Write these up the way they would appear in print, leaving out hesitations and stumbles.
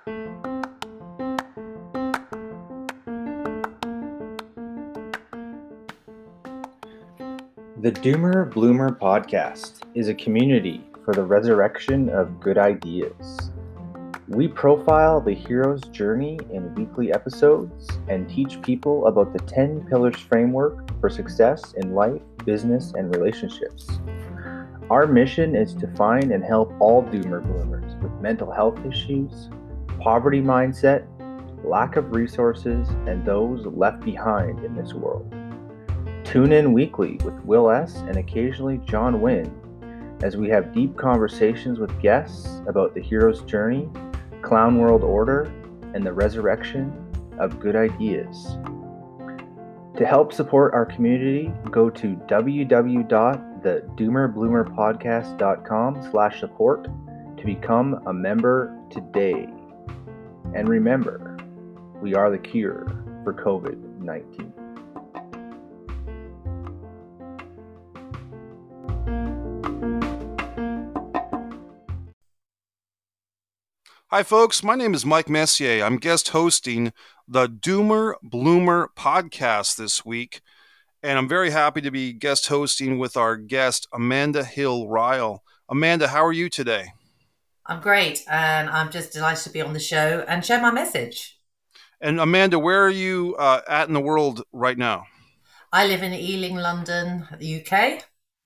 The Doomer Bloomer podcast is a community for the resurrection of good ideas. We profile the hero's journey in weekly episodes and teach people about the 10 pillars framework for success in life, business, and relationships. Our mission is to find and help all Doomer Bloomers with mental health issues, poverty mindset, lack of resources, and those left behind in this world. Tune in weekly with Will S. and occasionally John Wynn as we have deep conversations with guests about the hero's journey, clown world order, and the resurrection of good ideas. To help support our community, go to www.thedoomerbloomerpodcast.com/support to become a member today. And remember, we are the cure for COVID-19. Hi, folks. My name is Mike Messier. I'm guest hosting the Doomer Bloomer podcast this week, and I'm very happy to be guest hosting with our guest, Amanda Hill Ryle. Amanda, how are you today? I'm great, and I'm just delighted to be on the show and share my message. And Amanda, where are you at in the world right now? I live in Ealing, London, the UK.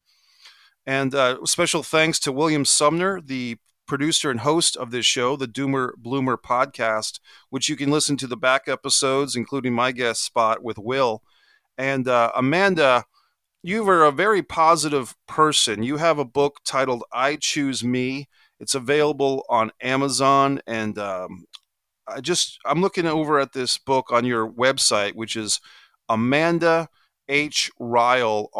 And special thanks to William Sumner, the producer and host of this show, the Doomer Bloomer podcast, which you can listen to the back episodes, including my guest spot with Will. And Amanda, you are a very positive person. You have a book titled I Choose Me. It's available on Amazon. And I'm looking over at this book on your website, which is Amanda H. Ryle,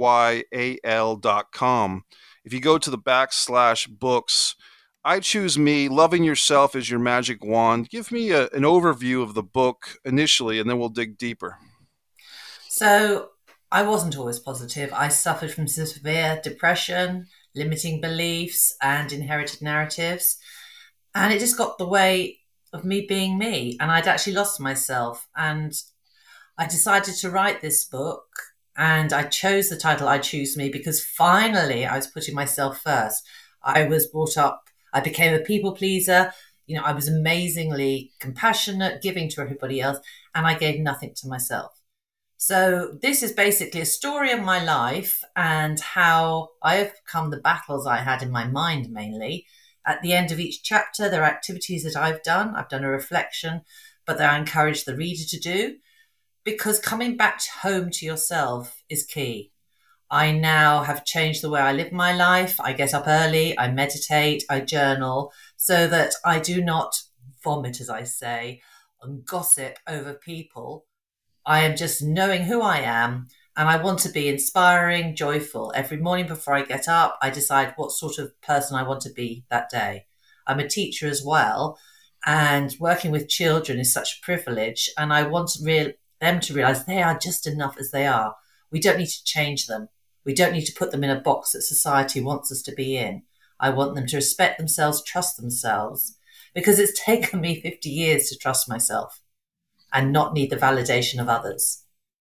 RYAL.com. If you go to the /books, I Choose Me, Loving Yourself is Your Magic Wand. Give me an overview of the book initially, and then we'll dig deeper. So I wasn't always positive. I suffered from severe depression, limiting beliefs, and inherited narratives. And it just got the way of me being me. And I'd actually lost myself. And I decided to write this book. And I chose the title I Choose Me because finally I was putting myself first. I was brought up, I became a people pleaser. You know, I was amazingly compassionate, giving to everybody else, and I gave nothing to myself. So this is basically a story of my life and how I overcome the battles I had in my mind mainly. At the end of each chapter, there are activities that I've done. I've done a reflection, but that I encourage the reader to do, because coming back home to yourself is key. I now have changed the way I live my life. I get up early, I meditate, I journal, so that I do not vomit, as I say, and gossip over people. I am just knowing who I am, and I want to be inspiring, joyful. Every morning before I get up, I decide what sort of person I want to be that day. I'm a teacher as well, and working with children is such a privilege, and I want them to realize they are just enough as they are. We don't need to change them. We don't need to put them in a box that society wants us to be in. I want them to respect themselves, trust themselves, because it's taken me 50 years to trust myself and not need the validation of others.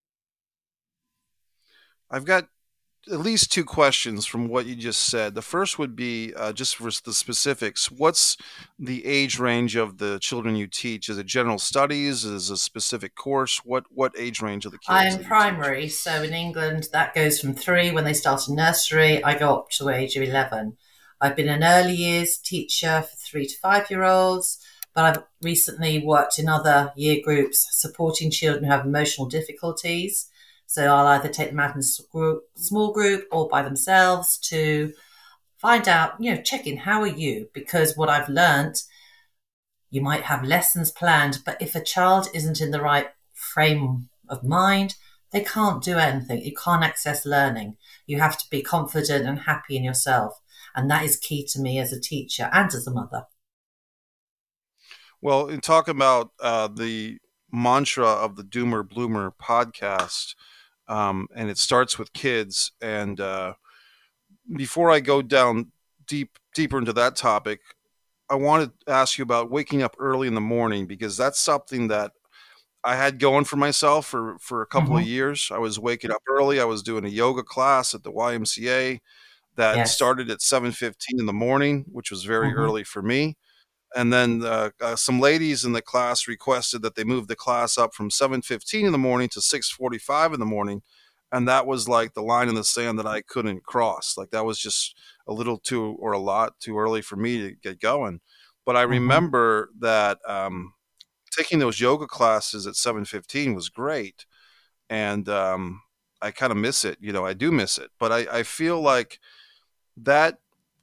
I've got at least two questions from what you just said. The first would be just for the specifics. What's the age range of the children you teach? Is it general studies? Is it a specific course? What age range of the kids? I'm primary, so in England that goes from 3 when they start in nursery. I go up to age of 11. I've been an early years teacher for 3 to 5 year olds, but I've recently worked in other year groups supporting children who have emotional difficulties. So I'll either take them out in a small group or by themselves to find out, check in, how are you? Because what I've learned, you might have lessons planned, but if a child isn't in the right frame of mind, they can't do anything. You can't access learning. You have to be confident and happy in yourself. And that is key to me as a teacher and as a mother. Well, in talking about the mantra of the Doomer Bloomer podcast, and it starts with kids. And before I go down deeper into that topic, I wanted to ask you about waking up early in the morning, because that's something that I had going for myself for a couple of Hmm. years. I was waking up early. I was doing a yoga class at the YMCA that Yes. started at 7:15 in the morning, which was very Hmm. early for me. And then some ladies in the class requested that they move the class up from 7:15 in the morning to 6:45 in the morning, and that was like the line in the sand that I couldn't cross. Like that was just a little too, or a lot too early for me to get going. But I Hmm. remember that taking those yoga classes at 7:15 was great, and I kind of miss it. I do miss it, but I feel like that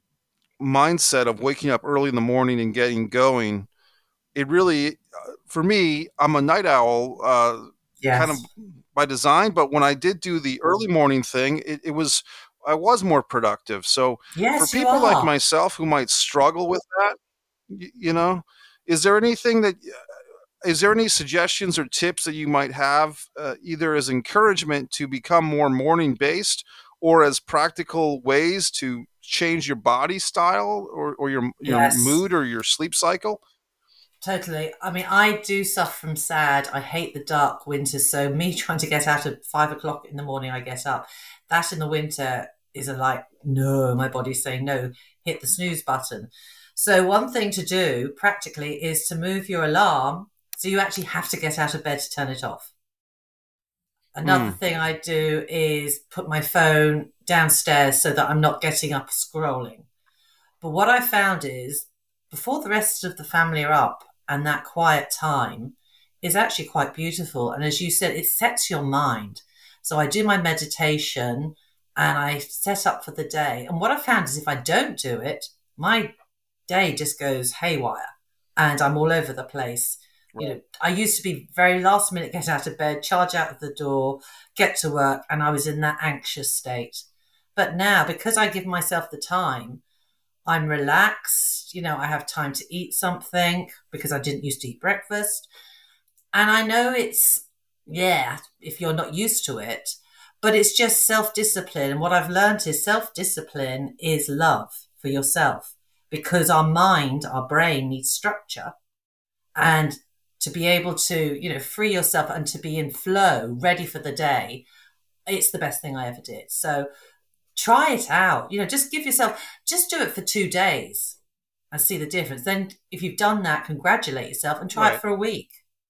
mindset of waking up early in the morning and getting going, it really, for me, I'm a night owl, kind of Yes. by design. But when I did do the early morning thing, I was more productive. So for Yes, you people like are. myself who might struggle with that, y- you know, is there anything that is there any suggestions or tips that you might have, either as encouragement to become more morning based, or as practical ways to change your body style, or your Yes. mood or your sleep cycle? Totally. I mean, I do suffer from SAD. I hate the dark winters. So me trying to get out at 5 o'clock in the morning, I get up. That in the winter is a like, no, my body's saying no, hit the snooze button. So one thing to do practically is to move your alarm. So you actually have to get out of bed to turn it off. Another Mm, thing I do is put my phone downstairs so that I'm not getting up scrolling. But what I found is before the rest of the family are up and that quiet time is actually quite beautiful. And as you said, it sets your mind. So I do my meditation and I set up for the day. And what I found is if I don't do it, my day just goes haywire and I'm all over the place. right. I used to be very last minute, get out of bed, charge out of the door, get to work, and I was in that anxious state. But now, because I give myself the time, I'm relaxed. I have time to eat something because I didn't used to eat breakfast. And I know yeah, if you're not used to it, but it's just self discipline. And what I've learned is self discipline is love for yourself because our mind, our brain needs structure. And to be able to, free yourself and to be in flow, ready for the day, it's the best thing I ever did. So try it out. Just give yourself, just do it for 2 days and see the difference. Then, if you've done that, congratulate yourself and try it Right. for a week.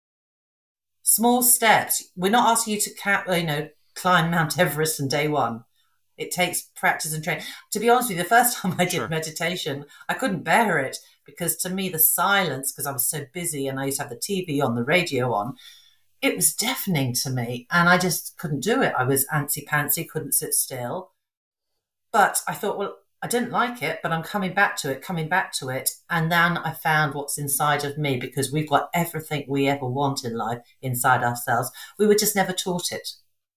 Small steps. We're not asking you to, climb Mount Everest on day one. It takes practice and training. To be honest with you, the first time I did Sure. meditation, I couldn't bear it because to me, the silence, because I was so busy and I used to have the TV on, the radio on, it was deafening to me and I just couldn't do it. I was antsy pantsy, couldn't sit still. But I thought, well, I didn't like it, but I'm coming back to it, coming back to it. And then I found what's inside of me because we've got everything we ever want in life inside ourselves. We were just never taught it.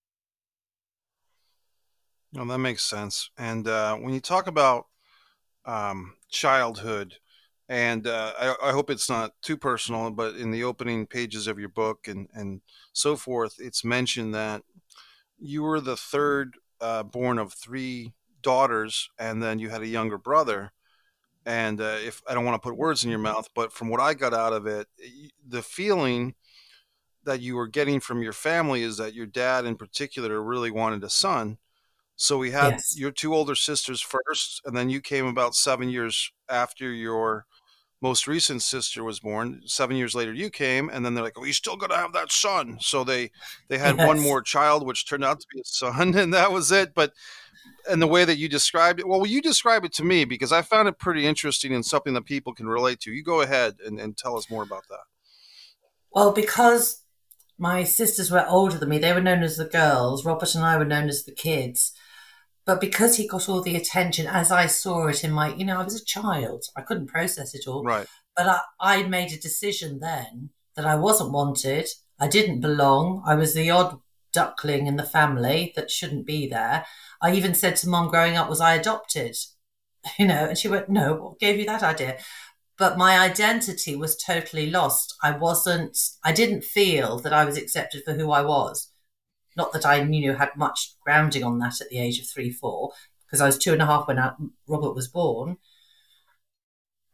No, that makes sense. And when you talk about childhood, and I hope it's not too personal, but in the opening pages of your book and so forth, it's mentioned that you were the third born of three daughters, and then you had a younger brother. And if I don't want to put words in your mouth, but from what I got out of it, the feeling that you were getting from your family is that your dad, in particular, really wanted a son. So we had Yes. your two older sisters first, and then you came about 7 years after your most recent sister was born. 7 years later, you came, and then they're like, "Oh, you still got to have that son." So they had one Yes. more child, which turned out to be a son, and that was it. But and the way that you described it, well, you describe it to me because I found it pretty interesting and something that people can relate to. You go ahead and tell us more about that. Well, because my sisters were older than me, they were known as the girls. Robert and I were known as the kids. But because he got all the attention, as I saw it in my, I was a child, I couldn't process it all. Right. But I made a decision then that I wasn't wanted. I didn't belong. I was the odd duckling in the family that shouldn't be there. I even said to mom growing up, was I adopted? And she went, no, what gave you that idea? But my identity was totally lost. I didn't feel that I was accepted for who I was. Not that I, had much grounding on that at the age of 3, 4, because I was 2.5 when Robert was born.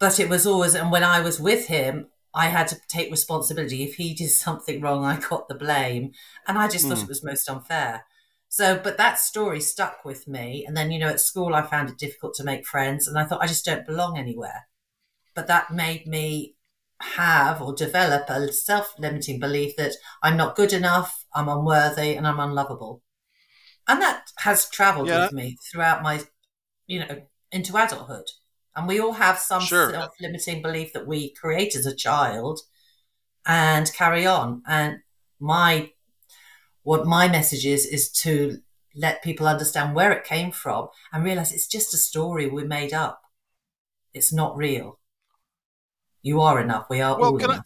But it was always, and when I was with him, I had to take responsibility. If he did something wrong, I got the blame. And I just thought Hmm. it was most unfair. So, but that story stuck with me. And then, at school, I found it difficult to make friends. And I thought, I just don't belong anywhere. But that made me have or develop a self limiting belief that I'm not good enough, I'm unworthy, and I'm unlovable. And that has traveled Yeah, with me throughout my, into adulthood. And we all have some sure. self limiting belief that we create as a child and carry on. And my what my message is to let people understand where it came from and realize it's just a story we made up. It's not real. You are enough. We are Well, all enough.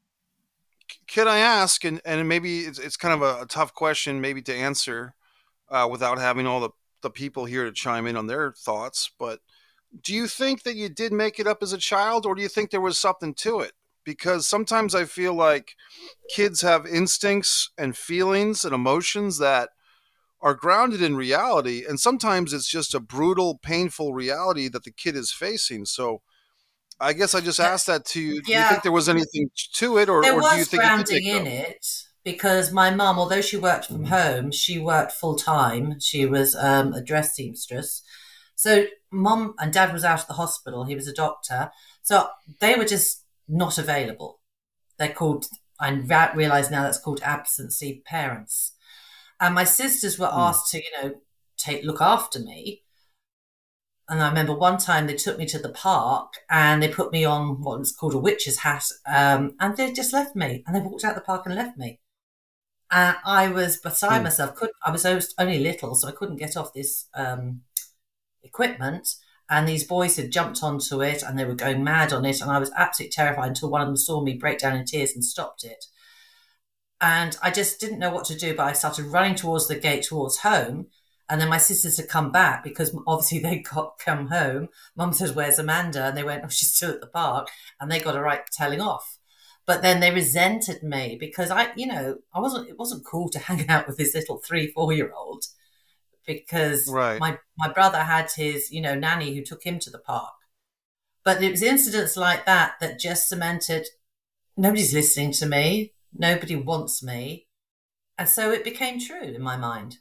can I ask, and maybe it's kind of a tough question maybe to answer without having all the people here to chime in on their thoughts, but do you think that you did make it up as a child, or do you think there was something to it? Because sometimes I feel like kids have instincts and feelings and emotions that are grounded in reality, and sometimes it's just a brutal, painful reality that the kid is facing. So I guess I just asked that to you. Do you think Yeah, there was anything to it, there or do you was think you did make grounding it in up? it because my mum, although she worked from home, she worked full time. She was a dress seamstress. So mum and dad was out of the hospital. He was a doctor. So they were just not available. They're called, I realise now that's called absentee parents. And my sisters were Hmm. asked to, look after me. And I remember one time they took me to the park and they put me on what was called a witch's hat, and they just left me and they walked out the park and left me. And I was beside Hmm. myself. I was only little, so I couldn't get off this equipment. And these boys had jumped onto it and they were going mad on it. And I was absolutely terrified until one of them saw me break down in tears and stopped it. And I just didn't know what to do, but I started running towards the gate towards home. And then my sisters had come back because obviously they got come home. Mum says, "Where's Amanda?" And they went, "Oh, she's still at the park." And they got a right telling off. But then they resented me because I wasn't. It wasn't cool to hang out with this little 3, 4 year old because Right. my brother had his nanny who took him to the park. But it was incidents like that that just cemented nobody's listening to me, nobody wants me, and so it became true in my mind.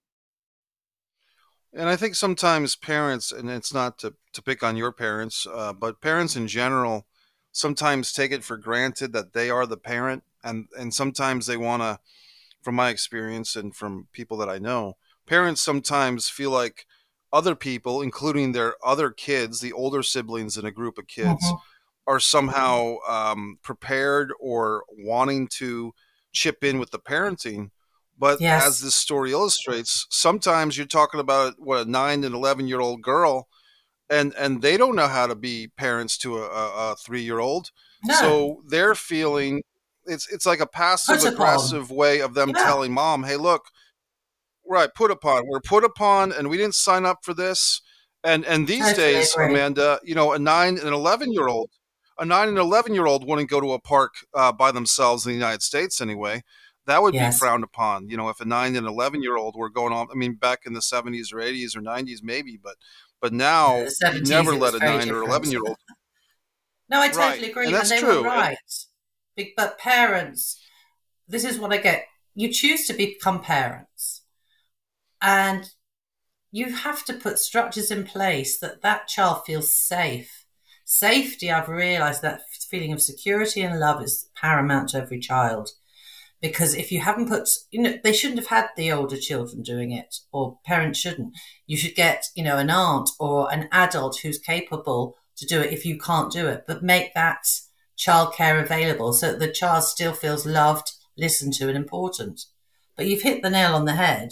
And I think sometimes parents, and it's not to pick on your parents, but parents in general sometimes take it for granted that they are the parent, and sometimes they want to, from my experience and from people that I know, parents sometimes feel like other people, including their other kids, the older siblings in a group of kids, Mhm. are somehow prepared or wanting to chip in with the parenting. But as Yes, this story illustrates, sometimes you're talking about what a 9 and 11-year-old girl, and they don't know how to be parents to a 3-year-old. no, So they're feeling it's like a passive put upon. aggressive way of them Yeah, telling mom, "Hey, look, right, put upon. We're put upon, and we didn't sign up for this." And these totally days, agree. Amanda, a 9 and 11-year old wouldn't go to a park by themselves in the United States anyway. That would be Yes, frowned upon. If a 9 and 11-year old were going on, I mean, back in the 70s or 80s or 90s, maybe, but now the you'd 70s never it was let a very 9 or different. 11-year-old. No, I Right, totally and agree, and that's they were true. And right. But parents, this is what I get. You choose to become parents, and you have to put structures in place that that child feels safe. Safety, I've realized that feeling of security and love is paramount to every child. Because if you haven't put, they shouldn't have had the older children doing it, or parents shouldn't. You should get, an aunt or an adult who's capable to do it if you can't do it, but make that childcare available so that the child still feels loved, listened to, and important. But you've hit the nail on the head.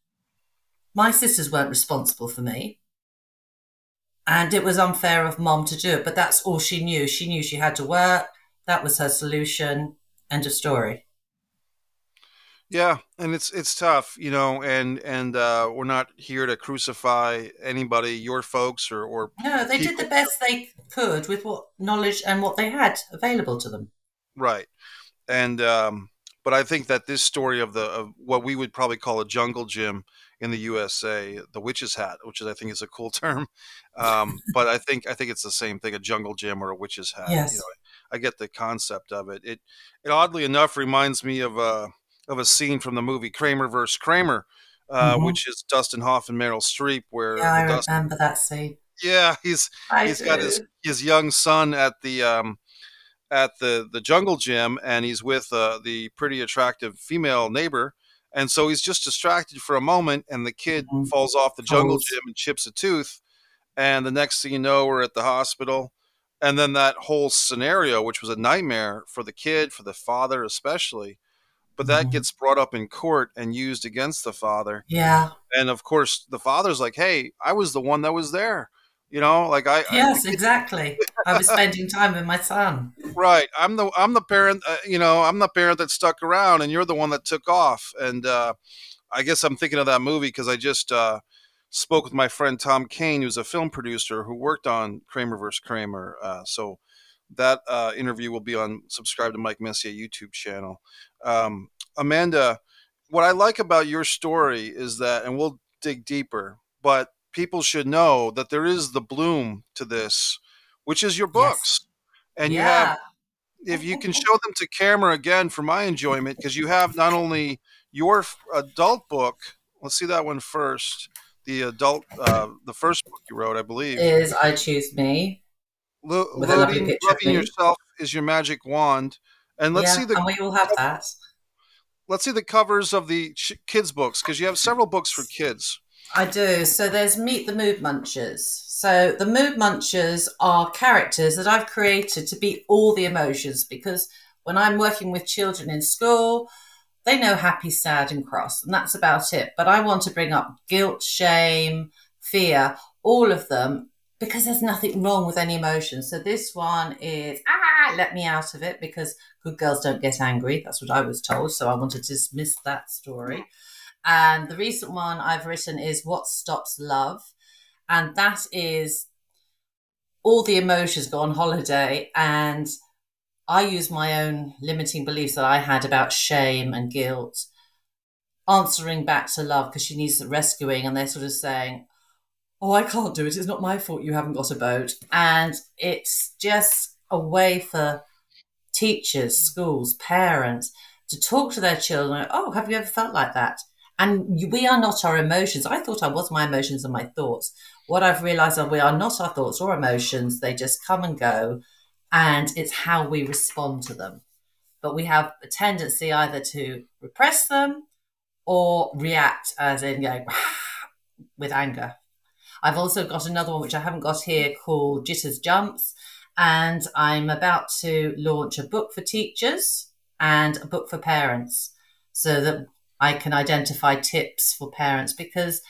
My sisters weren't responsible for me, and it was unfair of mom to do it, but that's all she knew. She knew she had to work. That was her solution. End of story. yeah, and it's tough, and we're not here to crucify anybody, your folks or No, they did the people. best they could with what knowledge and what they had available to them. Right. And but I think that this story of what we would probably call a jungle gym in the USA, the witch's hat, which I think is a cool term. But I think it's the same thing, a jungle gym or a witch's hat. Yes. I get the concept of it. It oddly enough reminds me of a scene from the movie Kramer versus Kramer, which is Dustin Hoffman, Meryl Streep, where Yeah, I remember that scene. Yeah, he's got his young son at the jungle gym, and he's with the pretty attractive female neighbor, and so he's just distracted for a moment, and the kid falls off the jungle gym and chips a tooth, and the next thing you know, we're at the hospital, and then that whole scenario, which was a nightmare for the kid, for the father especially, but that gets brought up in court and used against the father. Yeah. And of course, the father's like, "Hey, I was the one that was there." Like Yes, exactly. I was spending time with my son. Right. I'm the parent, I'm the parent that stuck around, and you're the one that took off. And I guess I'm thinking of that movie because I just spoke with my friend Tom Kane, who's a film producer who worked on Kramer vs. Kramer. So that interview will be on Subscribe to Mike Messier YouTube channel. Amanda, what I like about your story is that, and we'll dig deeper, but people should know that there is the bloom to this, which is your books. Yes. And you have, if you can show them to camera again for my enjoyment, because you have not only your adult book, let's see that one first, the adult, the first book you wrote, I believe. Is I Choose Me. Loving Yourself is Your Magic Wand. And let's see and we all have that. Let's see the covers of the kids' books, because you have several books for kids. I do. So there's Meet the Mood Munchers. So the Mood Munchers are characters that I've created to be all the emotions, because when I'm working with children in school, they know happy, sad, and cross, and that's about it. But I want to bring up guilt, shame, fear, all of them, because there's nothing wrong with any emotion. So this one is, let me out of it, because good girls don't get angry. That's what I was told. So I want to dismiss that story. And the recent one I've written is What Stops Love. And that is all the emotions go on holiday. And I use my own limiting beliefs that I had about shame and guilt, answering back to love because she needs rescuing. And they're sort of saying, oh, I can't do it. It's not my fault you haven't got a boat. And it's just a way for teachers, schools, parents to talk to their children. Oh, have you ever felt like that? And we are not our emotions. I thought I was my emotions and my thoughts. What I've realized is we are not our thoughts or emotions. They just come and go. And it's how we respond to them. But we have a tendency either to repress them or react, as in going with anger. I've also got another one, which I haven't got here, called Jitters Jumps. And I'm about to launch a book for teachers and a book for parents so that I can identify tips for parents, because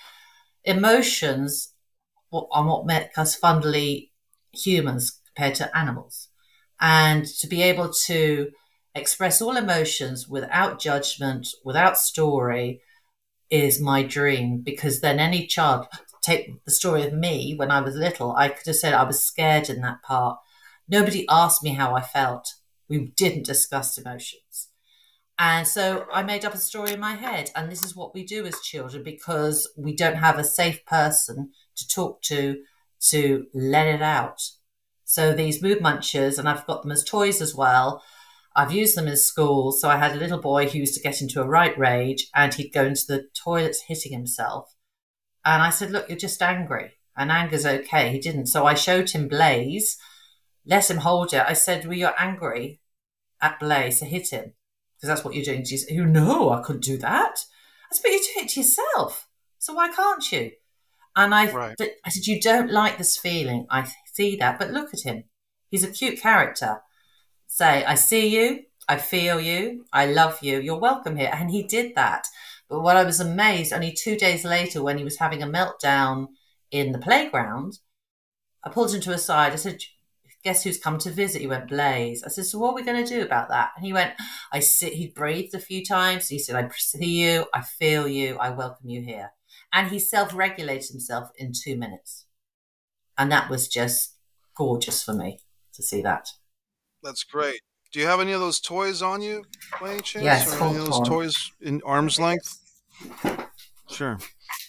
emotions are what make us fundamentally humans compared to animals. And to be able to express all emotions without judgment, without story, is my dream, because then any child, take the story of me when I was little, I could have said I was scared in that part. Nobody asked me how I felt. We didn't discuss emotions. And so I made up a story in my head. And this is what we do as children, because we don't have a safe person to talk to let it out. So these Mood Munchers, and I've got them as toys as well. I've used them in school. So I had a little boy who used to get into a right rage and he'd go into the toilets hitting himself. And I said, look, you're just angry, and anger's okay. He didn't. So I showed him Blaze, let him hold it. I said, well, you're angry at Blaze, so hit him, because that's what you're doing. She said, oh, no, I couldn't do that. I said, but you do it to yourself, so why can't you? And I said, you don't like this feeling. I see that, but look at him. He's a cute character. Say, I see you, I feel you, I love you, you're welcome here. And he did that. But what I was amazed, only 2 days later, when he was having a meltdown in the playground, I pulled him to a side. I said, guess who's come to visit? He went, Blaze. I said, so what are we going to do about that? And he went, he breathed a few times. He said, I see you, I feel you, I welcome you here. And he self-regulated himself in 2 minutes. And that was just gorgeous for me to see that. That's great. Do you have any of those toys on you, by any chance? Yes, or any of those toys in arm's length? Sure.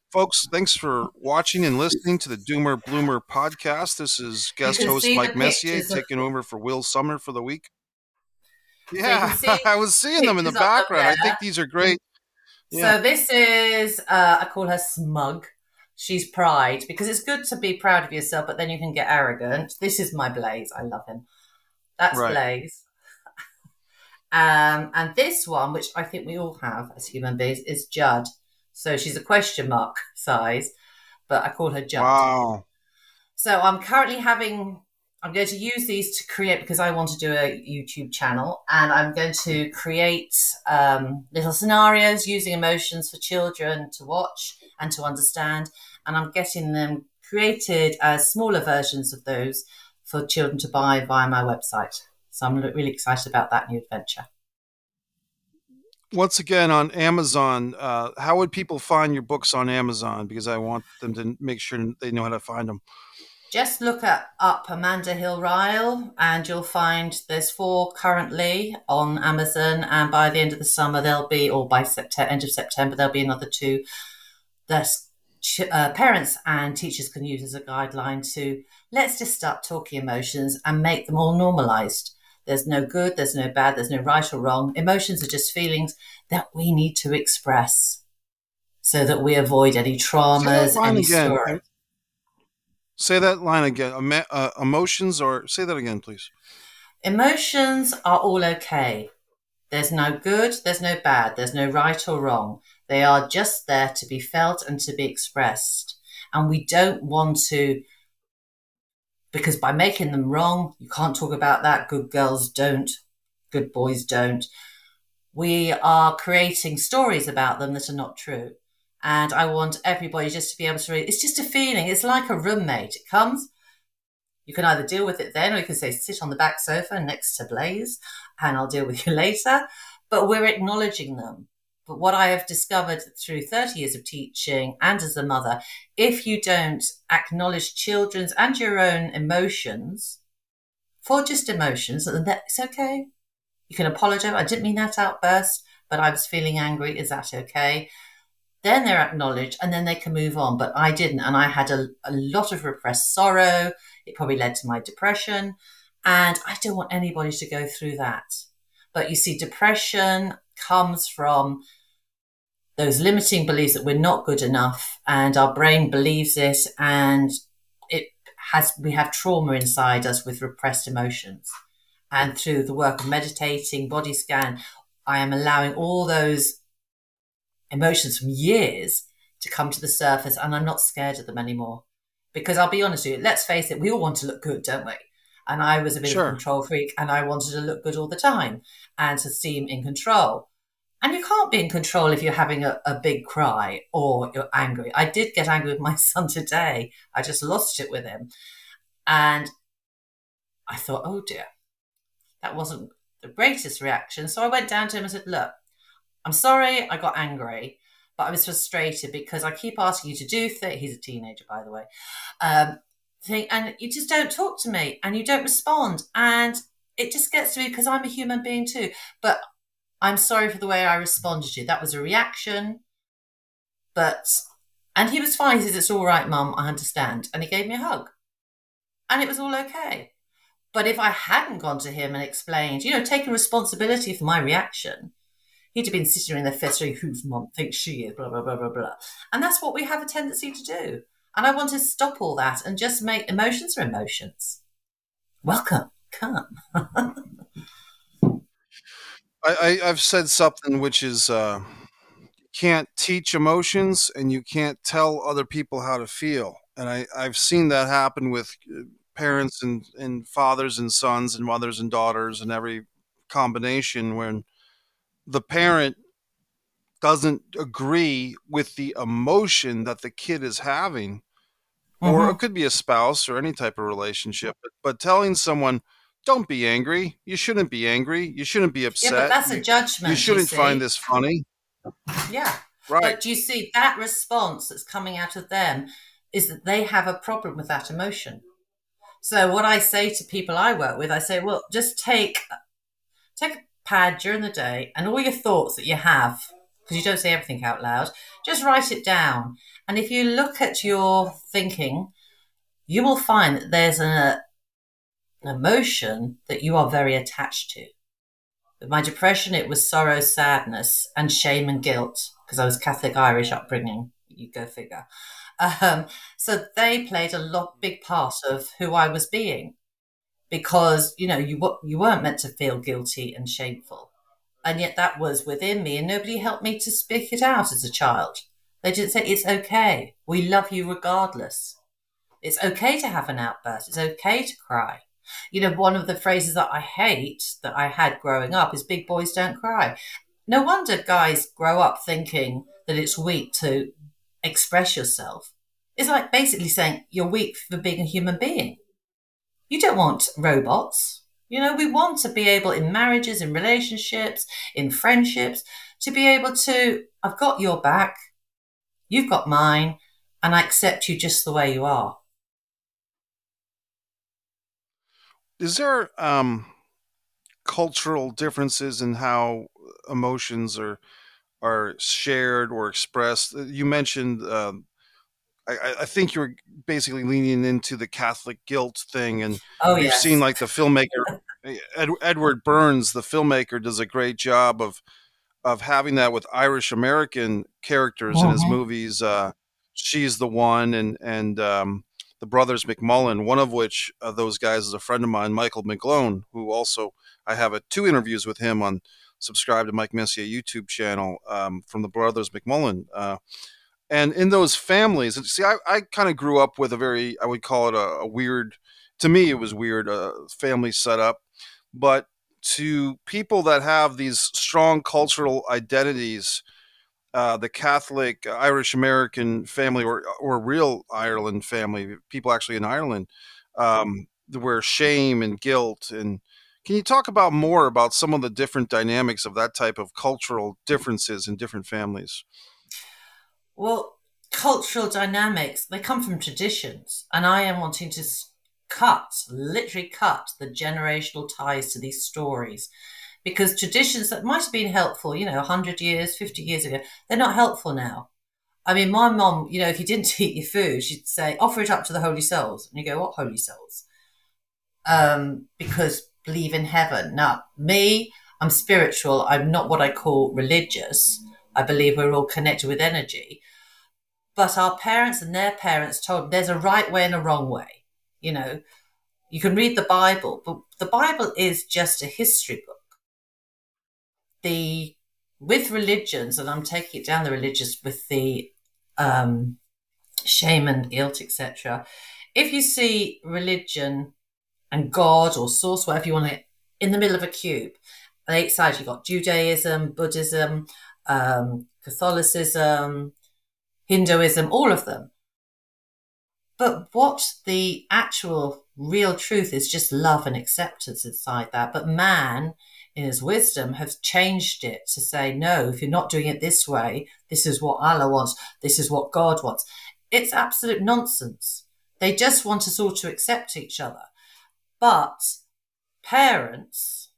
Folks, thanks for watching and listening to the Doomer Bloomer podcast. This is guest host Mike Messier taking over for Will Sumner for the week. Yeah, I was seeing them in the background. I think these are great. Yeah. So this is, I call her Smug. She's Pride, because it's good to be proud of yourself, but then you can get arrogant. This is my Blaze. I love him. That's right. Blaze. And this one, which I think we all have as human beings, is Judd. So she's a question mark size, but I call her Judd. Wow. So I'm currently I'm going to use these to create, because I want to do a YouTube channel, and I'm going to create little scenarios using emotions for children to watch and to understand. And I'm getting them created as smaller versions of those for children to buy via my website. So I'm really excited about that new adventure. Once again, on Amazon, how would people find your books on Amazon? Because I want them to make sure they know how to find them. Just look up Amanda Hill Ryle, and you'll find there's 4 currently on Amazon. And by the end of the summer, there'll be, or by end of September, there'll be another 2 that parents and teachers can use as a guideline to let's just start talking emotions and make them all normalized. There's no good, there's no bad, there's no right or wrong. Emotions are just feelings that we need to express so that we avoid any traumas, any stories. Say that line again. Emotions, or say that again, please. Emotions are all okay. There's no good, there's no bad, there's no right or wrong. They are just there to be felt and to be expressed. And we don't want to, because by making them wrong, you can't talk about that. Good girls don't, good boys don't. We are creating stories about them that are not true. And I want everybody just to be able to read. It's just a feeling. It's like a roommate. It comes. You can either deal with it then, or you can say, sit on the back sofa next to Blaze and I'll deal with you later. But we're acknowledging them. But what I have discovered through 30 years of teaching and as a mother, if you don't acknowledge children's and your own emotions, for just emotions, then it's okay. You can apologize. I didn't mean that outburst, but I was feeling angry. Is that okay? Then they're acknowledged and then they can move on. But I didn't. And I had a lot of repressed sorrow. It probably led to my depression. And I don't want anybody to go through that. But you see, depression comes from those limiting beliefs that we're not good enough, and our brain believes it, and we have trauma inside us with repressed emotions. And through the work of meditating, body scan, I am allowing all those emotions from years to come to the surface, and I'm not scared of them anymore. Because I'll be honest with you, let's face it, we all want to look good, don't we? And I was a bit of a control freak, and I wanted to look good all the time and to seem in control. And you can't be in control if you're having a big cry or you're angry. I did get angry with my son today. I just lost it with him. And I thought, oh dear, that wasn't the greatest reaction. So I went down to him and said, look, I'm sorry I got angry, but I was frustrated because I keep asking you to do things. He's a teenager, by the way. And you just don't talk to me and you don't respond. And it just gets to me because I'm a human being too. But I'm sorry for the way I responded to you. That was a reaction. And he was fine. He says, it's all right, Mum, I understand. And he gave me a hug. And it was all okay. But if I hadn't gone to him and explained, taking responsibility for my reaction, he'd have been sitting in there festering, whose mum thinks she is, blah, blah, blah, blah, blah. And that's what we have a tendency to do. And I want to stop all that and just make emotions are emotions. Welcome. Come. I've said something which is you can't teach emotions and you can't tell other people how to feel. And I've seen that happen with parents and fathers and sons and mothers and daughters and every combination when the parent doesn't agree with the emotion that the kid is having, or it could be a spouse or any type of relationship, but telling someone, don't be angry. You shouldn't be angry. You shouldn't be upset. Yeah, but that's a judgment. You shouldn't find this funny. Yeah. Right. But do you see that response that's coming out of them is that they have a problem with that emotion. So what I say to people I work with, I say, well, just take a pad during the day and all your thoughts that you have, because you don't say everything out loud, just write it down And if you look at your thinking, you will find that there's an emotion that you are very attached to. With my depression, it was sorrow, sadness, and shame and guilt, because I was Catholic Irish upbringing. You go figure. So they played a big part of who I was being, because you weren't meant to feel guilty and shameful, and yet that was within me, and nobody helped me to speak it out as a child. They didn't say it's okay. We love you regardless. It's okay to have an outburst. It's okay to cry. One of the phrases that I hate that I had growing up is big boys don't cry. No wonder guys grow up thinking that it's weak to express yourself. It's like basically saying you're weak for being a human being. You don't want robots. We want to be able, in marriages, in relationships, in friendships, to be able to, I've got your back, you've got mine, and I accept you just the way you are. Is there cultural differences in how emotions are shared or expressed? You mentioned, I think you were basically leaning into the Catholic guilt thing, and we've yes. seen like the filmmaker Edward Burns, the filmmaker, does a great job of having that with Irish American characters in his movies. She's the One, and the brothers McMullen, one of which those guys is a friend of mine, Michael McGlone, who also I have 2 interviews with him on subscribe to Mike Messier YouTube channel from the brothers McMullen. And in those families, and see, I kind of grew up with a very, I would call it a weird, to me it was weird, family setup. But to people that have these strong cultural identities, the Catholic Irish American family or real Ireland family, people actually in Ireland, where shame and guilt. And can you talk about more about some of the different dynamics of that type of cultural differences in different families? Well, cultural dynamics, they come from traditions, and I am wanting to literally cut the generational ties to these stories, because traditions that might have been helpful, 100 years, 50 years ago, they're not helpful now. I mean, my mom, if you didn't eat your food, she'd say, offer it up to the holy souls. And you go, what holy souls? Because believe in heaven. Now, me, I'm spiritual. I'm not what I call religious. I believe we're all connected with energy. But our parents and their parents told them there's a right way and a wrong way. You can read the Bible, but the Bible is just a history book. With religions, and I'm taking it down the religious with the shame and guilt, etc. If you see religion and God or source, whatever you want to, in the middle of a cube, on 8 sides you've got Judaism, Buddhism, Catholicism, Hinduism, all of them. But what the actual real truth is just love and acceptance inside that. But man, in his wisdom, has changed it to say, no, if you're not doing it this way, this is what Allah wants, this is what God wants. It's absolute nonsense. They just want us all to accept each other. But parents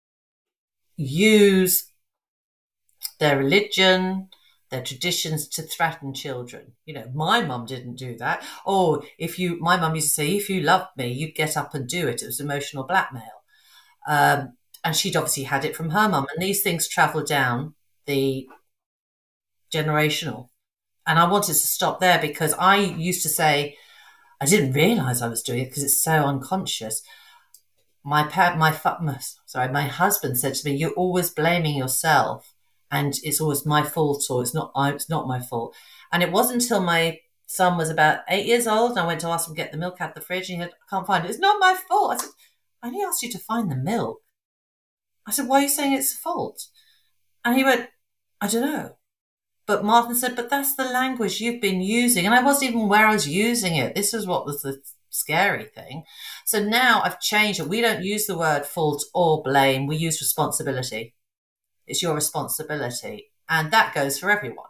use their religion, their traditions to threaten children. My mum didn't do that. My mum used to say, if you loved me, you'd get up and do it. It was emotional blackmail. And she'd obviously had it from her mum. And these things travel down the generational. And I wanted to stop there, because I used to say, I didn't realise I was doing it because it's so unconscious. My husband said to me, you're always blaming yourself, and it's always my fault, or it's not my fault. And it wasn't until my son was about 8 years old, and I went to ask him to get the milk out of the fridge, and he said, I can't find it. It's not my fault. I said, I only asked you to find the milk. I said, why are you saying it's a fault? And he went, I don't know. But Martin said, but that's the language you've been using. And I wasn't even aware I was using it. This is what was the scary thing. So now I've changed it. We don't use the word fault or blame. We use responsibility. It's your responsibility. And that goes for everyone.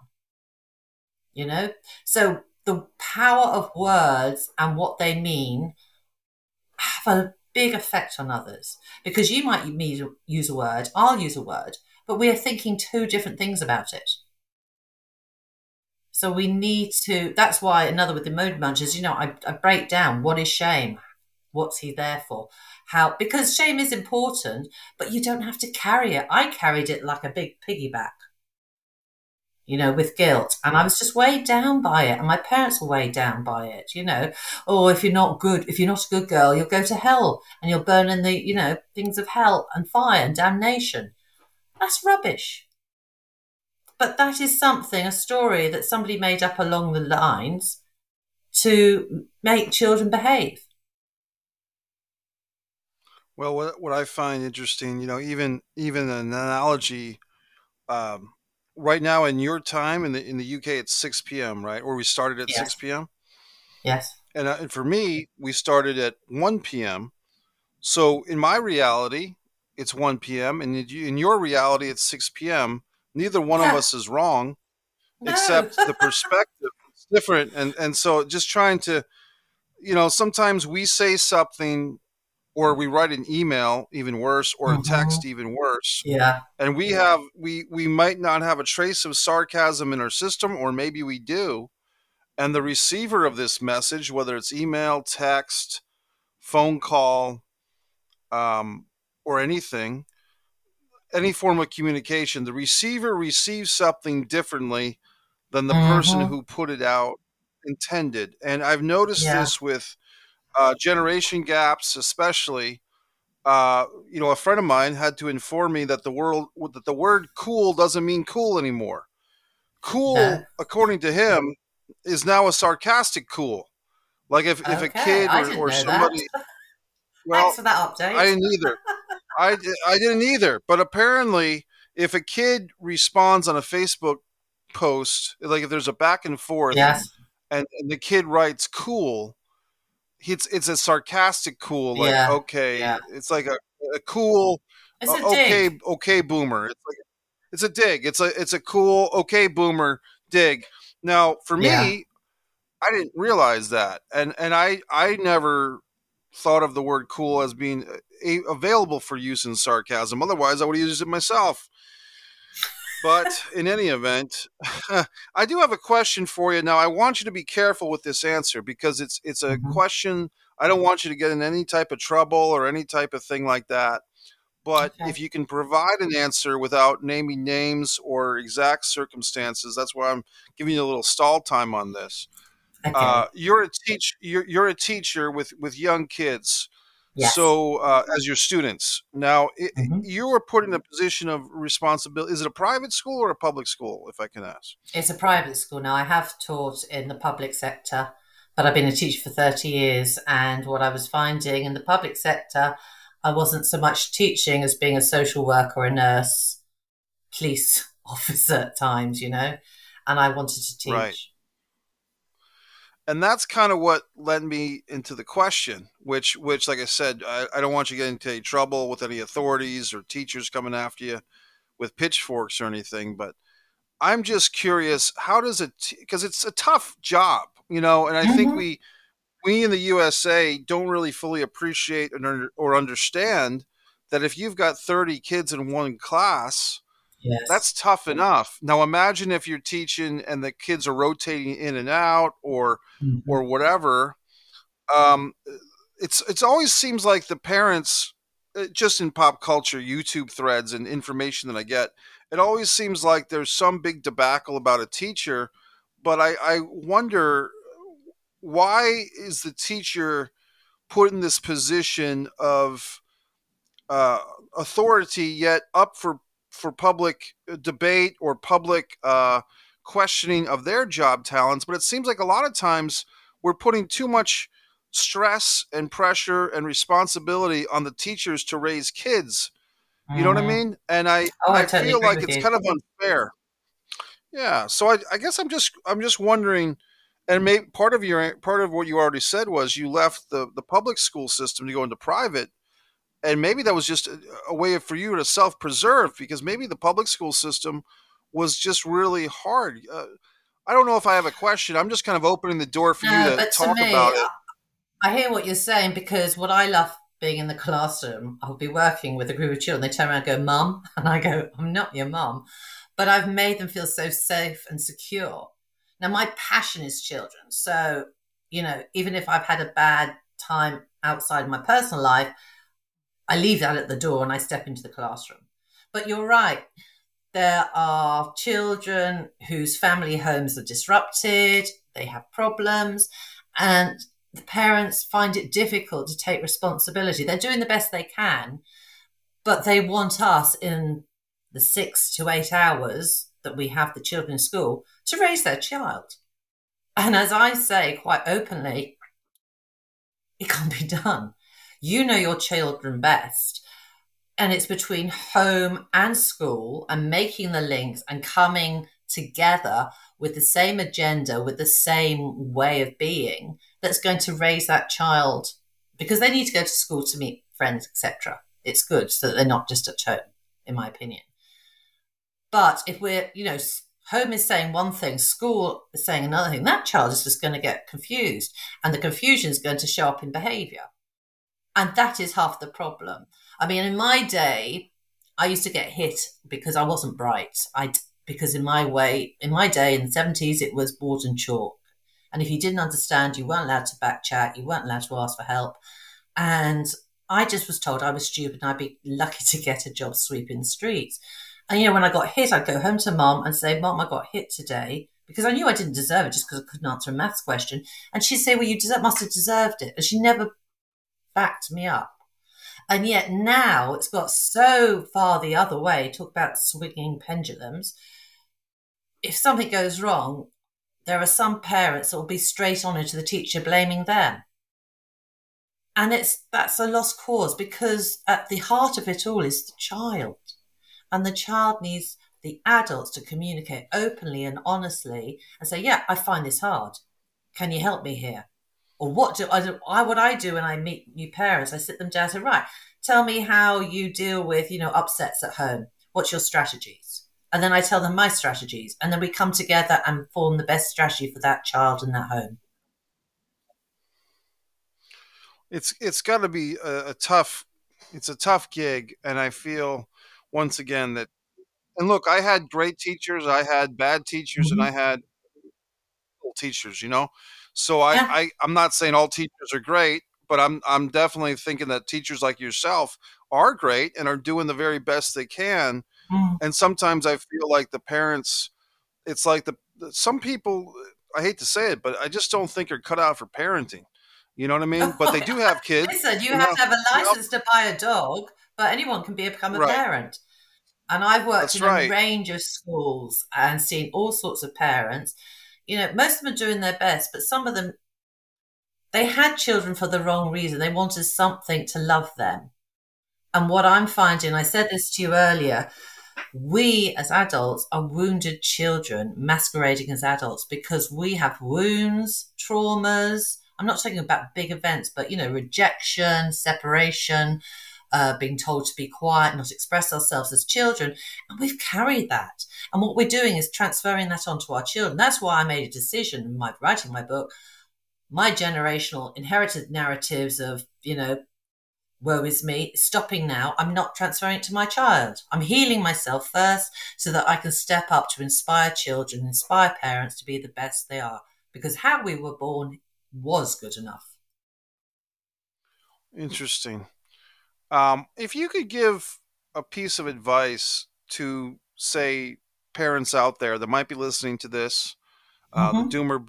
So the power of words and what they mean have a big effect on others, because you might use a word, I'll use a word, but we are thinking 2 different things about it. So we need to, that's why another with the mood munchers, I break down what is shame? What's he there for? How, because shame is important, but you don't have to carry it. I carried it like a big piggyback, with guilt. And I was just weighed down by it. And my parents were weighed down by it. Oh, if you're not a good girl, you'll go to hell and you'll burn in the, things of hell and fire and damnation. That's rubbish. But that is a story that somebody made up along the lines to make children behave. Well, what I find interesting, even an analogy, right now in your time in the UK, it's 6 p.m., right? Or we started at Yes. 6 p.m. Yes. And for me, we started at 1 p.m. So in my reality, it's 1 p.m. And in your reality, it's 6 p.m. Neither one of us is wrong, No. except the perspective is different. And so just trying to, sometimes we say something or we write an email, even worse, or a text, even worse. Yeah. And we might not have a trace of sarcasm in our system, or maybe we do. And the receiver of this message, whether it's email, text, phone call, or anything, any form of communication, the receiver receives something differently than the person who put it out intended. And I've noticed this with generation gaps, especially. A friend of mine had to inform me that the word cool doesn't mean cool anymore. Cool, according to him, is now a sarcastic cool. Like if a kid or somebody. Well, thanks for that update. I didn't either. I didn't either. But apparently, if a kid responds on a Facebook post, like if there's a back and forth, and the kid writes "cool," it's a sarcastic cool, like okay, it's like a cool, it's a dig. Okay, boomer. It's like it's a dig. It's a cool, okay, boomer dig. Now, for me, I didn't realize that, and I never thought of the word cool as being available for use in sarcasm. Otherwise, I would have used it myself. But in any event, I do have a question for you. Now, I want you to be careful with this answer because it's a question. I don't want you to get in any type of trouble or any type of thing like that. But if you can provide an answer without naming names or exact circumstances, that's why I'm giving you a little stall time on this. Okay. You're a teacher with young kids. Yes. So as your students now, you are put in a position of responsibility. Is it a private school or a public school, if I can ask? It's a private school. Now, I have taught in the public sector, but I've been a teacher for 30 years. And what I was finding in the public sector, I wasn't so much teaching as being a social worker, a nurse, police officer at times, and I wanted to teach. Right. And that's kind of what led me into the question, which, like I said, I don't want you to get into any trouble with any authorities or teachers coming after you with pitchforks or anything. But I'm just curious, how does it, because it's a tough job, and I think we in the USA don't really fully appreciate or understand that if you've got 30 kids in one class, that's tough enough. Now imagine if you're teaching and the kids are rotating in and out or whatever. It's always seems like the parents, just in pop culture, YouTube threads and information that I get, it always seems like there's some big debacle about a teacher. But I wonder, why is the teacher put in this position of authority yet up for public debate or public questioning of their job talents? But it seems like a lot of times we're putting too much stress and pressure and responsibility on the teachers to raise kids. You know what I mean? And I totally feel like it's kind of unfair. Yeah. So I guess I'm just wondering, and maybe part of what you already said was you left the public school system to go into private. And maybe that was just a way for you to self-preserve, because maybe the public school system was just really hard. I don't know if I have a question. I'm just kind of opening the door for you to talk about it. I hear what you're saying, because what I love being in the classroom, I'll be working with a group of children. They turn around and go, "Mum," and I go, "I'm not your mum," but I've made them feel so safe and secure. Now, my passion is children. So, even if I've had a bad time outside my personal life, I leave that at the door and I step into the classroom. But you're right. There are children whose family homes are disrupted, they have problems, and the parents find it difficult to take responsibility. They're doing the best they can, but they want us in the 6 to 8 hours that we have the children in school to raise their child. And as I say quite openly, it can't be done. You know your children best. And it's between home and school and making the links and coming together with the same agenda, with the same way of being, that's going to raise that child, because they need to go to school to meet friends, etc. It's good so that they're not just at home, in my opinion. But if we're, home is saying one thing, school is saying another thing, that child is just going to get confused, and the confusion is going to show up in behaviour. And that is half the problem. I mean, in my day, I used to get hit because I wasn't bright. Because in my day, in the 70s, it was board and chalk. And if you didn't understand, you weren't allowed to back chat, you weren't allowed to ask for help. And I just was told I was stupid and I'd be lucky to get a job sweeping the streets. And, when I got hit, I'd go home to Mom and say, Mom, I got hit today, because I knew I didn't deserve it just because I couldn't answer a maths question. And she'd say, well, you must have deserved it. And she never backed me up. And yet now it's got so far the other way. Talk about swinging pendulums. If something goes wrong, there are some parents that will be straight on into the teacher blaming them. And that's a lost cause, because at the heart of it all is the child. And the child needs the adults to communicate openly and honestly and say, yeah, I find this hard. Can you help me here? Or what do I do when I meet new parents? I sit them down and say, right, tell me how you deal with, upsets at home. What's your strategies? And then I tell them my strategies. And then we come together and form the best strategy for that child and that home. It's got to be a tough gig. And I feel once again that, and look, I had great teachers, I had bad teachers, Mm-hmm. and I had teachers, So I'm not saying all teachers are great, but I'm definitely thinking that teachers like yourself are great and are doing the very best they can. Mm. And sometimes I feel like the parents, it's like some people, I hate to say it, but I just don't think are cut out for parenting. You know what I mean? But they do have kids. Listen, you have to have a license to buy a dog, but anyone can become a Right. parent. And I've worked That's in right. a range of schools and seen all sorts of parents. Most of them are doing their best, but some of them, they had children for the wrong reason. They wanted something to love them. And what I'm finding, I said this to you earlier, we as adults are wounded children masquerading as adults because we have wounds, traumas. I'm not talking about big events, but, rejection, separation, being told to be quiet, not express ourselves as children. And we've carried that. And what we're doing is transferring that onto our children. That's why I made a decision in writing my book. My generational inherited narratives of, woe is me, stopping now. I'm not transferring it to my child. I'm healing myself first so that I can step up to inspire children, inspire parents to be the best they are. Because how we were born was good enough. Interesting. If you could give a piece of advice to, say, parents out there that might be listening to this, the Doomer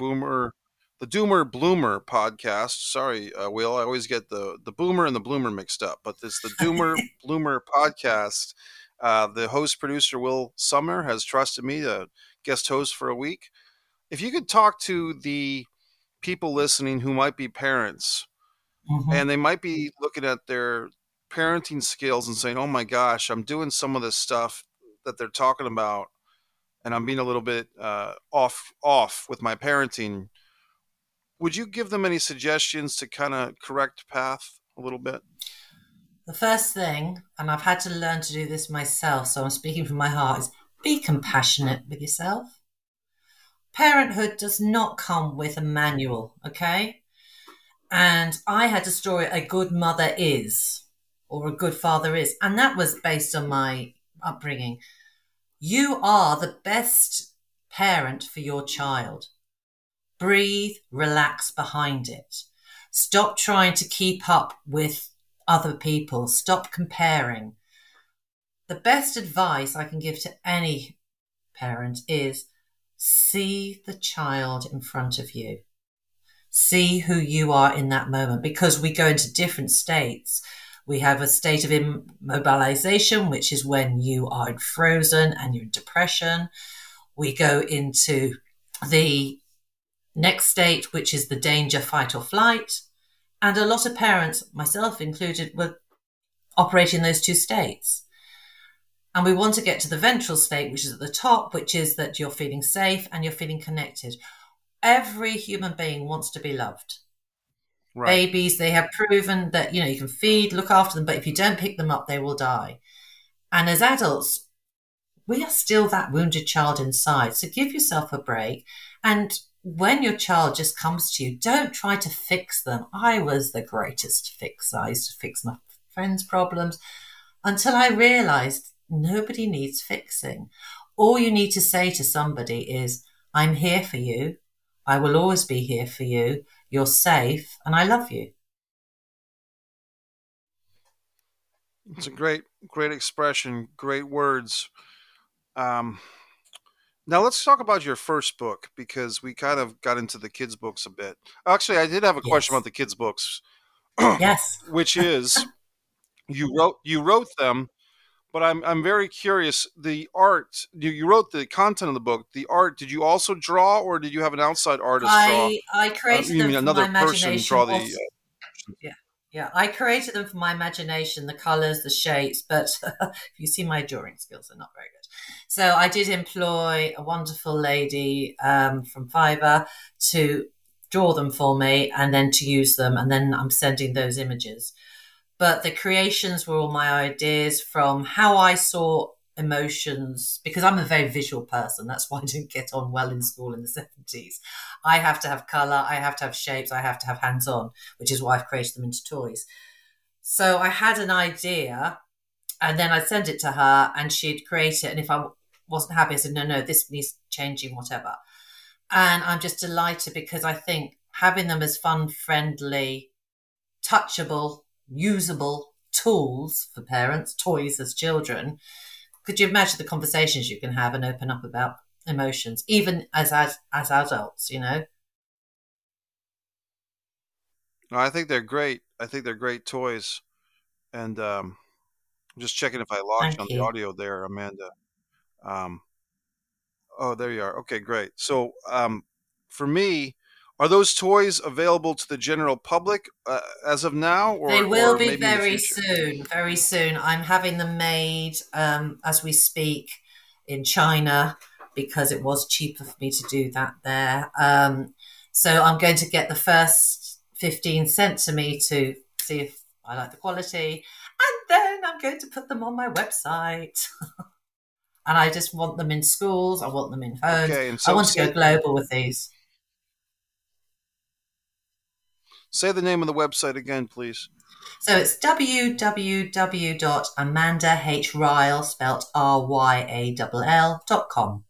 Bloomer podcast. Sorry, Will, I always get the Boomer and the Bloomer mixed up, but it's the Doomer Bloomer podcast. The host producer, Will Sumner, has trusted me to guest host for a week. If you could talk to the people listening who might be parents, and they might be looking at their parenting skills and saying, oh my gosh, I'm doing some of this stuff that they're talking about, and I'm being a little bit off with my parenting. Would you give them any suggestions to kind of correct path a little bit? The first thing, and I've had to learn to do this myself, so I'm speaking from my heart, is be compassionate with yourself. Parenthood does not come with a manual, okay? And I had a story, a good mother is, or a good father is, and that was based on my upbringing. You are the best parent for your child. breathe, relax behind it. Stop trying to keep up with other people. Stop comparing. The best advice I can give to any parent is see the child in front of you. See who you are in that moment, because we go into different states. We have a state of immobilization, which is when you are frozen and you're in depression. We go into the next state, which is the danger, fight or flight. And a lot of parents, myself included, were operating in those two states. And we want to get to the ventral state, which is at the top, which is that you're feeling safe and you're feeling connected. Every human being wants to be loved. Right. Babies, they have proven that, you can feed, look after them, but if you don't pick them up, they will die. And as adults, we are still that wounded child inside. So give yourself a break. And when your child just comes to you, don't try to fix them. I was the greatest fixer. I used to fix my friends' problems until I realized nobody needs fixing. All you need to say to somebody is, I'm here for you. I will always be here for you. You're safe and I love you. It's a great expression, great words. Now let's talk about your first book, because we kind of got into the kids' books a bit. Actually, I did have a question about the kids' books. Yes. Which is, you wrote them, but I'm very curious. The art, you wrote the content of the book. The art, did you also draw, or did you have an outside artist draw? I created them from my imagination. I created them from my imagination, the colours, the shapes, but if you see my drawing skills, they're not very good. So I did employ a wonderful lady from Fiverr to draw them for me and then to use them, and then I'm sending those images. But the creations were all my ideas from how I saw emotions, because I'm a very visual person. That's why I didn't get on well in school in the 70s. I have to have colour, I have to have shapes, I have to have hands-on, which is why I've created them into toys. So I had an idea, and then I'd send it to her and she'd create it. And if I wasn't happy, I said, no, this needs changing, whatever. And I'm just delighted, because I think having them as fun, friendly, touchable, usable tools for parents, toys as children, could you imagine the conversations you can have and open up about emotions, even as adults, No, I think they're great. I think they're great toys. And I'm just checking if I lost you on the audio there, Amanda. Oh, there you are. Okay, great. So for me, are those toys available to the general public as of now? Or they will be very soon, very soon. I'm having them made as we speak in China, because it was cheaper for me to do that there. So I'm going to get the first 15 sent to me to see if I like the quality. And then I'm going to put them on my website. And I just want them in schools. I want them in homes. Okay, and so I want to go global with these. Say the name of the website again, please. So it's www.amandahrile, spelled RYALL.com.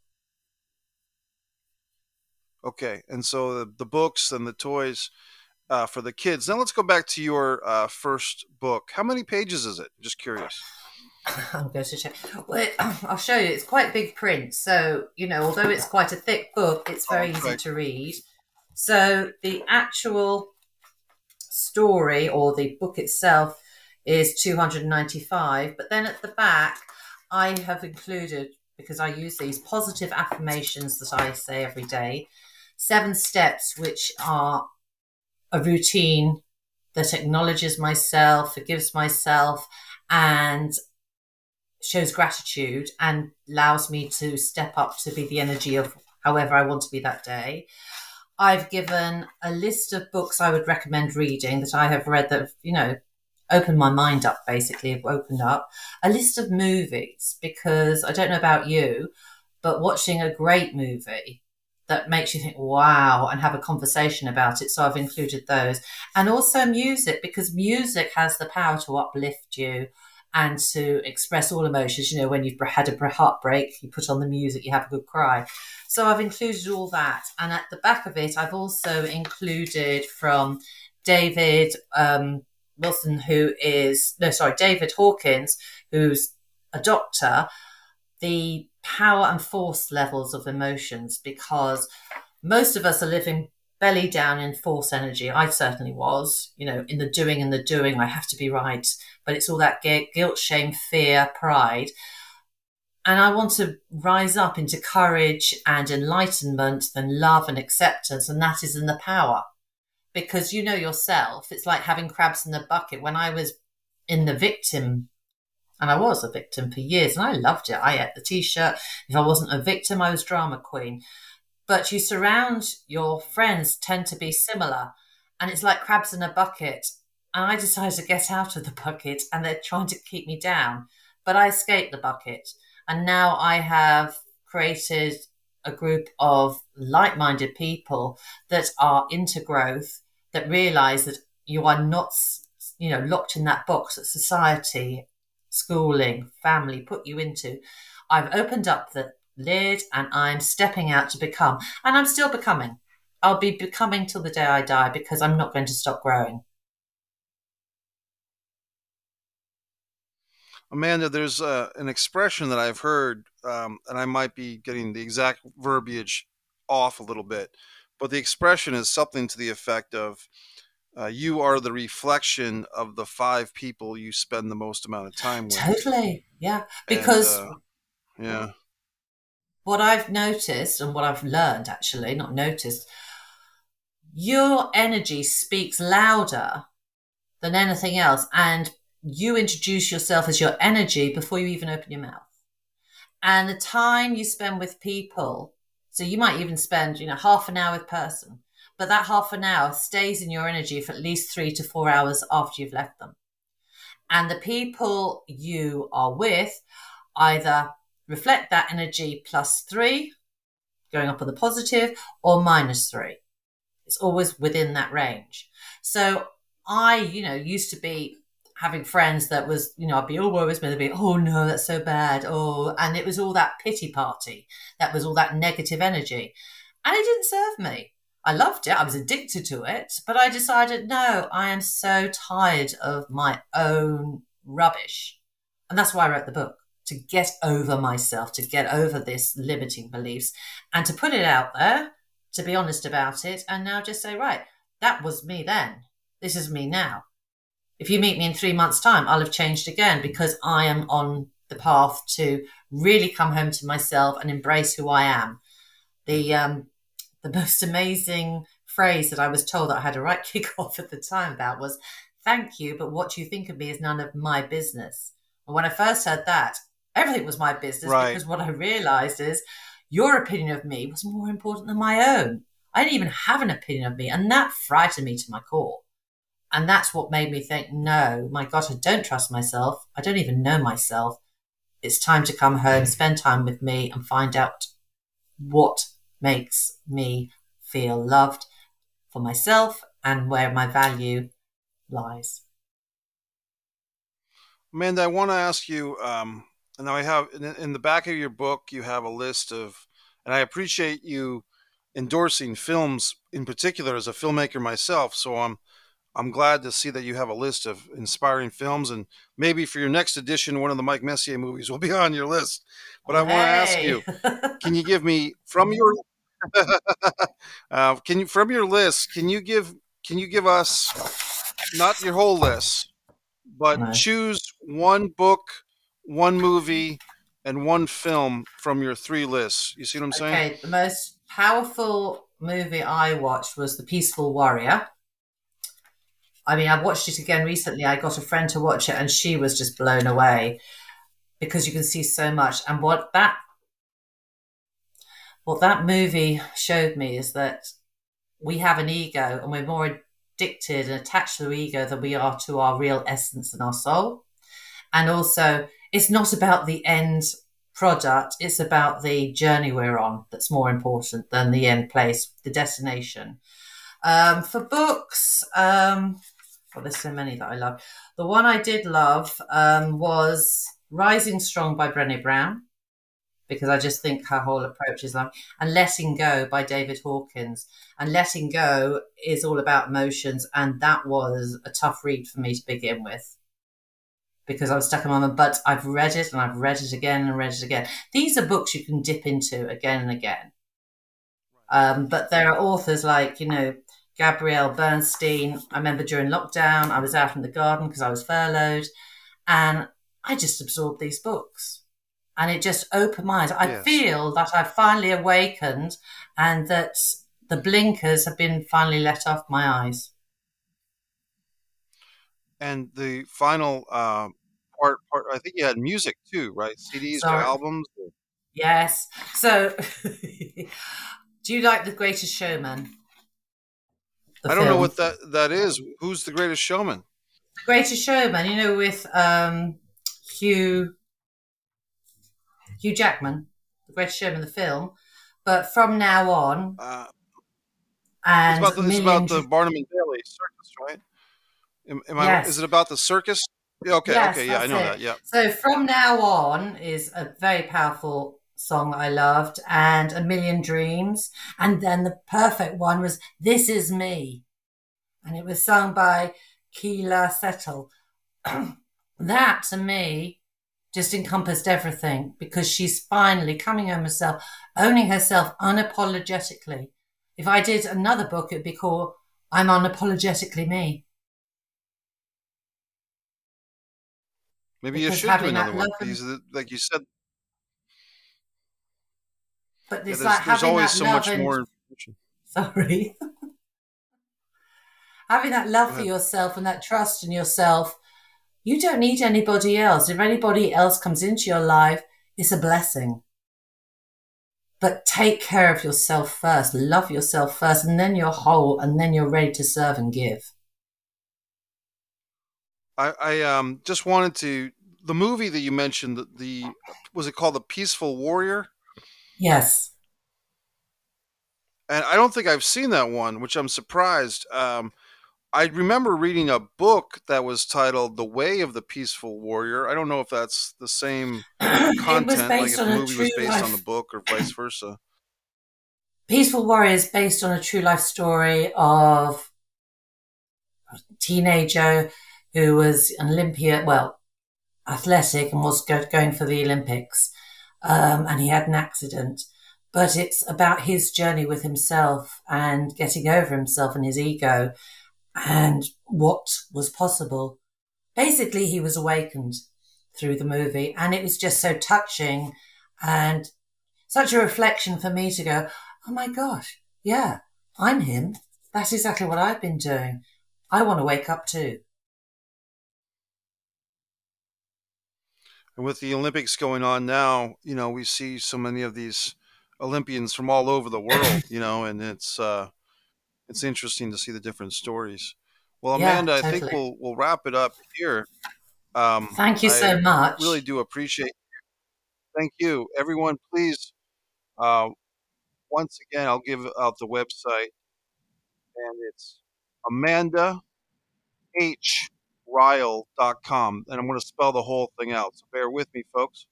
Okay, and so the books and the toys for the kids. Now let's go back to your first book. How many pages is it? Just curious. I'm going to check. Well, I'll show you. It's quite big print. So, although it's quite a thick book, it's very easy to read. So the actual story, or the book itself, is 295. But then at the back, I have included, because I use these positive affirmations that I say every day, 7 steps, which are a routine that acknowledges myself, forgives myself, and shows gratitude and allows me to step up to be the energy of however I want to be that day. I've given a list of books I would recommend reading that I have read that have, opened my mind up, basically, have opened up. A list of movies, because I don't know about you, but watching a great movie that makes you think, wow, and have a conversation about it. So I've included those. And also music, because music has the power to uplift you and to express all emotions. You know, when you've had a heartbreak, you put on the music, you have a good cry. So I've included all that. And at the back of it, I've also included from David David Hawkins, who's a doctor, the power and force levels of emotions, because most of us are living belly down in force energy. I certainly was, you know, in the doing, I have to be right. But it's all that guilt, shame, fear, pride. And I want to rise up into courage and enlightenment and love and acceptance. And that is in the power. Because you know yourself, it's like having crabs in the bucket. When I was in the victim, and I was a victim for years, and I loved it. I ate the T-shirt. If I wasn't a victim, I was drama queen. But you surround your friends tend to be similar. And it's like crabs in a bucket. And I decided to get out of the bucket, and they're trying to keep me down. But I escaped the bucket. And now I have created a group of like-minded people that are into growth, that realize that you are not, you know, locked in that box that society, schooling, family put you into. I've opened up the lid and I'm stepping out to become, and I'm still becoming. I'll be becoming till the day I die, because I'm not going to stop growing. Amanda, there's an expression that I've heard, and I might be getting the exact verbiage off a little bit, but the expression is something to the effect of, you are the reflection of the 5 people you spend the most amount of time with. Totally, yeah. Because yeah, what I've noticed and what I've learned, actually, not noticed, your energy speaks louder than anything else. And you introduce yourself as your energy before you even open your mouth. And the time you spend with people, so you might even spend, you know, half an hour with a person, but that half an hour stays in your energy for at least 3 to 4 hours after you've left them. And the people you are with either reflect that energy +3, going up on the positive, or -3. It's always within that range. So I, you know, used to be having friends that was, you know, I'd be all woe is me, they'd be, oh no, that's so bad. Oh, and it was all that pity party. That was all that negative energy. And it didn't serve me. I loved it. I was addicted to it. But I decided, no, I am so tired of my own rubbish. And that's why I wrote the book, to get over myself, to get over this limiting beliefs, and to put it out there, to be honest about it, and now just say, right, that was me then. This is me now. If you meet me in 3 months' time, I'll have changed again, because I am on the path to really come home to myself and embrace who I am. The most amazing phrase that I was told that I had a right kick off at the time about was, thank you, but what you think of me is none of my business. And when I first heard that, everything was my business, right? Because what I realized is your opinion of me was more important than my own. I didn't even have an opinion of me, and that frightened me to my core. And that's what made me think, no, my God, I don't trust myself. I don't even know myself. It's time to come home, spend time with me, and find out what makes me feel loved for myself and where my value lies. Amanda, I want to ask you, and I have in the back of your book, you have a list of, and I appreciate you endorsing films in particular as a filmmaker myself. So I'm glad to see that you have a list of inspiring films, and maybe for your next edition, one of the Mike Messier movies will be on your list. But I want to ask you, can you give me from your from your list? Can you give us not your whole list, but choose one book, one movie, and one film from your 3 lists? You see what I'm saying? Okay, the most powerful movie I watched was The Peaceful Warrior. I mean, I watched it again recently. I got a friend to watch it, and she was just blown away, because you can see so much. And what that movie showed me is that we have an ego, and we're more addicted and attached to the ego than we are to our real essence and our soul. And also, it's not about the end product. It's about the journey we're on that's more important than the end place, the destination. For books, Well, there's so many that I love. The one I did love was Rising Strong by Brené Brown, because I just think her whole approach is lovely. And Letting Go by David Hawkins. And Letting Go is all about emotions, and that was a tough read for me to begin with because I was stuck in my mind. But I've read it and I've read it again and read it again. These are books you can dip into again and again. But there are authors like, Gabrielle Bernstein. I remember during lockdown, I was out in the garden because I was furloughed, and I just absorbed these books. And it just opened my eyes. I feel that I've finally awakened and that the blinkers have been finally let off my eyes. And the final part, I think you had music too, right? CDs or albums? Yes. So, do you like The Greatest Showman? I don't know what that is. Who's The Greatest Showman? The Greatest Showman, with Hugh Jackman, The Greatest Showman, the film. But from now on, and it's about the Barnum and Bailey circus, right? Yes. Is it about the circus? Yeah, okay, yes, okay, yeah, I know that. Yeah. So From Now On is a very powerful song that I loved, and A Million Dreams, and then the perfect one was This Is Me, and it was sung by Keela Settle. That to me just encompassed everything, because she's finally coming home herself, owning herself unapologetically. If I did another book, it'd be called I'm Unapologetically Me. Maybe you should do another one. Because, like you said, but there's there's always so much more information. Sorry. Having that love for yourself and that trust in yourself, you don't need anybody else. If anybody else comes into your life, it's a blessing. But take care of yourself first, love yourself first, and then you're whole, and then you're ready to serve and give. I just wanted to, the movie that you mentioned, was it called The Peaceful Warrior? Yes. And I don't think I've seen that one, which I'm surprised. I remember reading a book that was titled The Way of the Peaceful Warrior. I don't know if that's the same content, like if the movie was based on the book or vice versa. Peaceful Warrior is based on a true life story of a teenager who was an athletic, and was going for the Olympics. And he had an accident. But it's about his journey with himself and getting over himself and his ego and what was possible. Basically, he was awakened through the movie, and it was just so touching and such a reflection for me to go, oh my gosh, yeah, I'm him. That's exactly what I've been doing. I want to wake up too. And with the Olympics going on now, we see so many of these Olympians from all over the world, and it's interesting to see the different stories. Well, Amanda, totally. I think we'll wrap it up here. Thank you so much. I really do appreciate it. Thank you. Everyone, please, once again, I'll give out the website, and it's AmandaHRyle.com, and I'm going to spell the whole thing out, so bear with me, folks.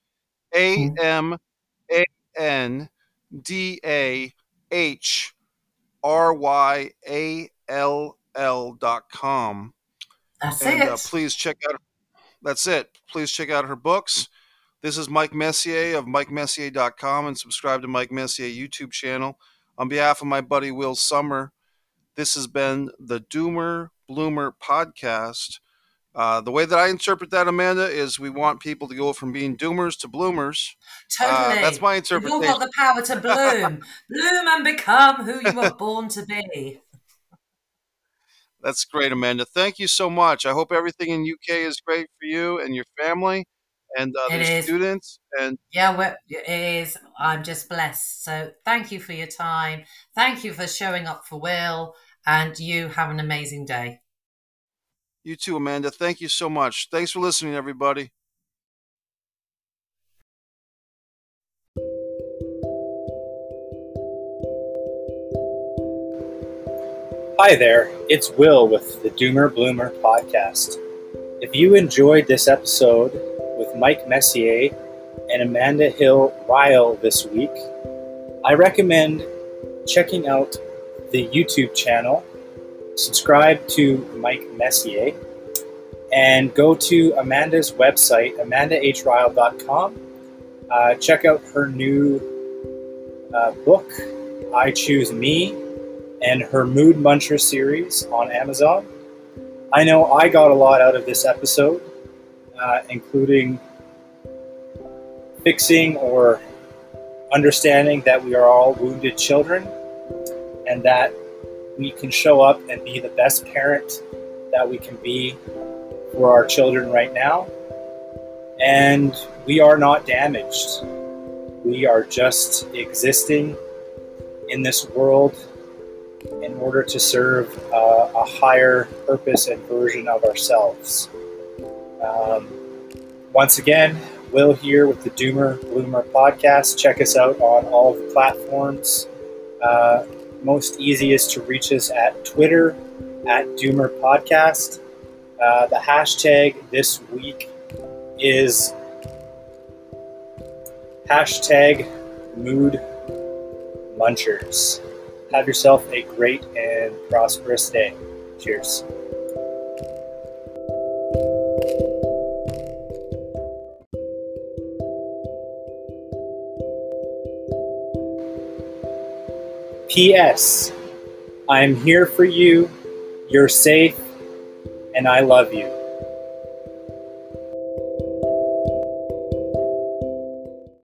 AmandaHRYALL.com. That's it. Please check out. That's it. Please check out her books. This is Mike Messier of MikeMessier.com, and subscribe to Mike Messier YouTube channel. On behalf of my buddy Will Summer, this has been the Doomer Bloomer podcast. The way that I interpret that, Amanda, is we want people to go from being doomers to bloomers. Totally. That's my interpretation. You've all got the power to bloom. Bloom and become who you were born to be. That's great, Amanda. Thank you so much. I hope everything in UK is great for you and your family and the students. And yeah, it is. I'm just blessed. So thank you for your time. Thank you for showing up for Will, and you have an amazing day. You too, Amanda. Thank you so much. Thanks for listening, everybody. Hi there, it's Will with the Doomer Bloomer podcast. If you enjoyed this episode with Mike Messier and Amanda Hill Ryle this week, I recommend checking out the YouTube channel, subscribe to Mike Messier, and go to Amanda's website, amandahryle.com. Check out her new book, I Choose Me, and her Mood Muncher series on Amazon. I know I got a lot out of this episode, including fixing or understanding that we are all wounded children and that we can show up and be the best parent that we can be for our children right now. And we are not damaged. We are just existing in this world in order to serve a higher purpose and version of ourselves. Once again, Will here with the Doomer Bloomer podcast. Check us out on all the platforms. Most easiest to reach us at Twitter, at Doomer Podcast. The hashtag this week is hashtag Mood Munchers. Have yourself a great and prosperous day. Cheers. P.S. I'm here for you. You're safe, and I love you.